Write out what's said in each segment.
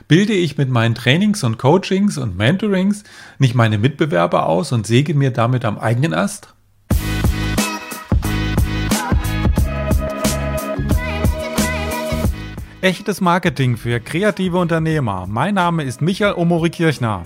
Bilde ich mit meinen Trainings und Coachings und Mentorings nicht meine Mitbewerber aus und säge mir damit am eigenen Ast? Echtes Marketing für kreative Unternehmer. Mein Name ist Michael Omori-Kirchner.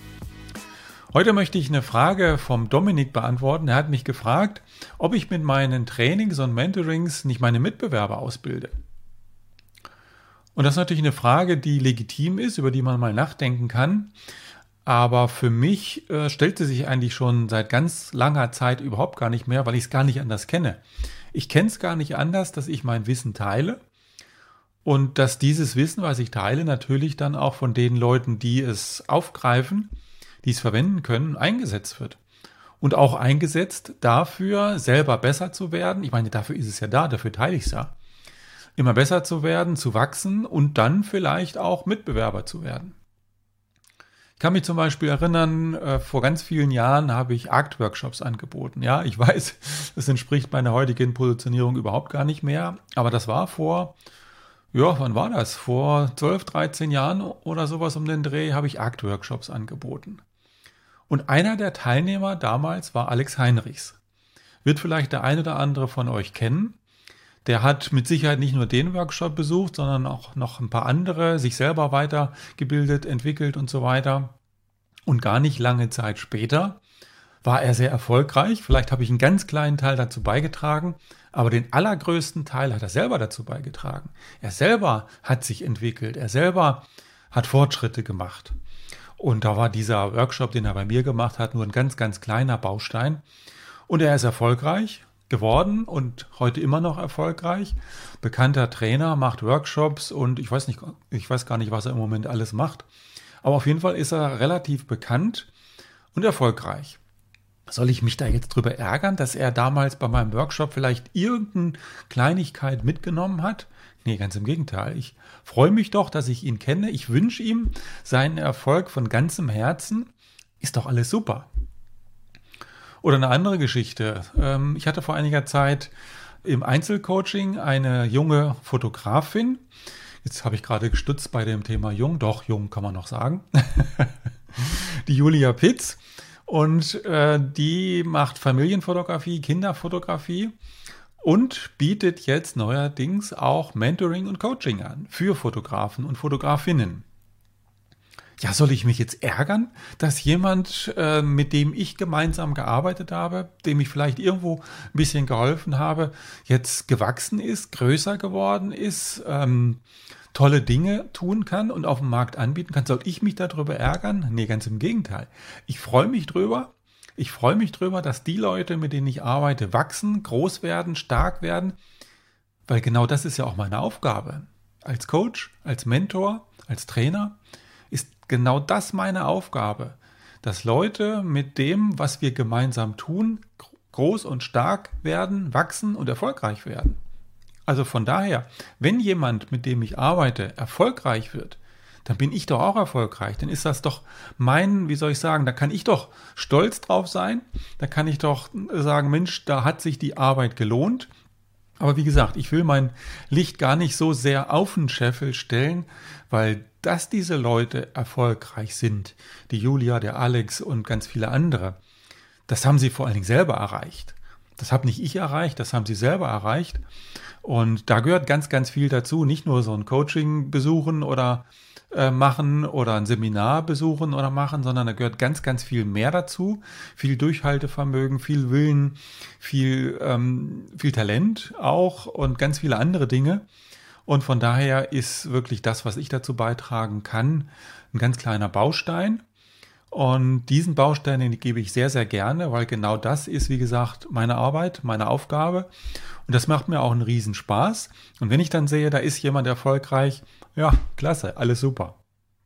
Heute möchte ich eine Frage vom Dominik beantworten. Er hat mich gefragt, ob ich mit meinen Trainings und Mentorings nicht meine Mitbewerber ausbilde. Und das ist natürlich eine Frage, die legitim ist, über die man mal nachdenken kann. Aber für mich stellt sie sich eigentlich schon seit ganz langer Zeit überhaupt gar nicht mehr, weil ich es gar nicht anders kenne. Ich kenne es gar nicht anders, dass ich mein Wissen teile und dass dieses Wissen, was ich teile, natürlich dann auch von den Leuten, die es aufgreifen, die es verwenden können, eingesetzt wird. Und auch eingesetzt dafür, selber besser zu werden. Ich meine, dafür ist es ja da, dafür teile ich es ja. Immer besser zu werden, zu wachsen und dann vielleicht auch Mitbewerber zu werden. Ich kann mich zum Beispiel erinnern, vor ganz vielen Jahren habe ich ACT-Workshops angeboten. Ja, ich weiß, das entspricht meiner heutigen Positionierung überhaupt gar nicht mehr, aber das war wann war das? Vor 12, 13 Jahren oder sowas um den Dreh habe ich ACT-Workshops angeboten. Und einer der Teilnehmer damals war Alex Heinrichs. Wird vielleicht der eine oder andere von euch kennen. Der hat mit Sicherheit nicht nur den Workshop besucht, sondern auch noch ein paar andere, sich selber weitergebildet, entwickelt und so weiter. Und gar nicht lange Zeit später war er sehr erfolgreich. Vielleicht habe ich einen ganz kleinen Teil dazu beigetragen, aber den allergrößten Teil hat er selber dazu beigetragen. Er selber hat sich entwickelt, er selber hat Fortschritte gemacht. Und da war dieser Workshop, den er bei mir gemacht hat, nur ein ganz, ganz kleiner Baustein. Und er ist erfolgreich geworden und heute immer noch erfolgreich. Bekannter Trainer, macht Workshops und ich weiß gar nicht, was er im Moment alles macht. Aber auf jeden Fall ist er relativ bekannt und erfolgreich. Soll ich mich da jetzt drüber ärgern, dass er damals bei meinem Workshop vielleicht irgendeine Kleinigkeit mitgenommen hat? Nee, ganz im Gegenteil. Ich freue mich doch, dass ich ihn kenne. Ich wünsche ihm seinen Erfolg von ganzem Herzen. Ist doch alles super. Oder eine andere Geschichte. Ich hatte vor einiger Zeit im Einzelcoaching eine junge Fotografin. Jetzt habe ich gerade gestutzt bei dem Thema jung. Doch, jung kann man noch sagen. Die Julia Pitz. Und die macht Familienfotografie, Kinderfotografie und bietet jetzt neuerdings auch Mentoring und Coaching an für Fotografen und Fotografinnen. Ja, soll ich mich jetzt ärgern, dass jemand, mit dem ich gemeinsam gearbeitet habe, dem ich vielleicht irgendwo ein bisschen geholfen habe, jetzt gewachsen ist, größer geworden ist, tolle Dinge tun kann und auf dem Markt anbieten kann? Soll ich mich darüber ärgern? Nee, ganz im Gegenteil. Ich freue mich drüber. Ich freue mich drüber, dass die Leute, mit denen ich arbeite, wachsen, groß werden, stark werden, weil genau das ist ja auch meine Aufgabe. Als Coach, als Mentor, als Trainer ist genau das meine Aufgabe, dass Leute mit dem, was wir gemeinsam tun, groß und stark werden, wachsen und erfolgreich werden. Also von daher, wenn jemand, mit dem ich arbeite, erfolgreich wird, dann bin ich doch auch erfolgreich. Dann ist das doch da kann ich doch stolz drauf sein. Da kann ich doch sagen, Mensch, da hat sich die Arbeit gelohnt. Aber wie gesagt, ich will mein Licht gar nicht so sehr auf den Scheffel stellen, weil dass diese Leute erfolgreich sind, die Julia, der Alex und ganz viele andere, das haben sie vor allen Dingen selber erreicht. Das habe nicht ich erreicht, das haben sie selber erreicht. Und da gehört ganz, ganz viel dazu. Nicht nur so ein Coaching besuchen oder machen oder ein Seminar besuchen oder machen, sondern da gehört ganz, ganz viel mehr dazu. Viel Durchhaltevermögen, viel Willen, viel Talent auch und ganz viele andere Dinge. Und von daher ist wirklich das, was ich dazu beitragen kann, ein ganz kleiner Baustein. Und diesen Baustein, den gebe ich sehr, sehr gerne, weil genau das ist, wie gesagt, meine Arbeit, meine Aufgabe. Und das macht mir auch einen Riesenspaß. Und wenn ich dann sehe, da ist jemand erfolgreich, ja, klasse, alles super.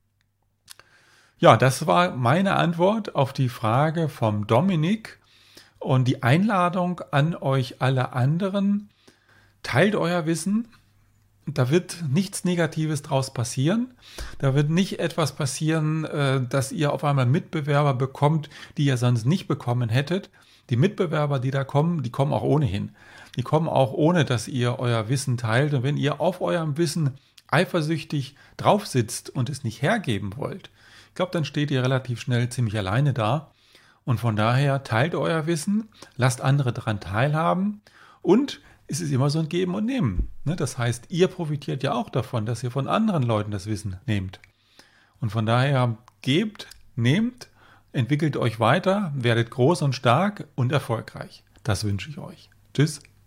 Ja, das war meine Antwort auf die Frage vom Dominik. Und die Einladung an euch alle anderen, teilt euer Wissen. Da wird nichts Negatives draus passieren. Da wird nicht etwas passieren, dass ihr auf einmal Mitbewerber bekommt, die ihr sonst nicht bekommen hättet. Die Mitbewerber, die da kommen, die kommen auch ohnehin. Die kommen auch ohne, dass ihr euer Wissen teilt. Und wenn ihr auf eurem Wissen eifersüchtig drauf sitzt und es nicht hergeben wollt, ich glaube, dann steht ihr relativ schnell ziemlich alleine da. Und von daher teilt euer Wissen, lasst andere daran teilhaben und es ist immer so ein Geben und Nehmen. Das heißt, ihr profitiert ja auch davon, dass ihr von anderen Leuten das Wissen nehmt. Und von daher gebt, nehmt, entwickelt euch weiter, werdet groß und stark und erfolgreich. Das wünsche ich euch. Tschüss.